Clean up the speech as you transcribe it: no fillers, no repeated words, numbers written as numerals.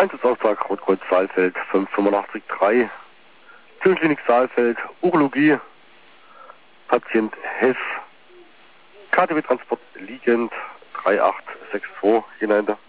Einsatzaustrag Rotkreuz Saalfeld 585-3, Türenklinik Saalfeld, Urologie, Patient Hess, KTW Transport liegend 3862 genannte.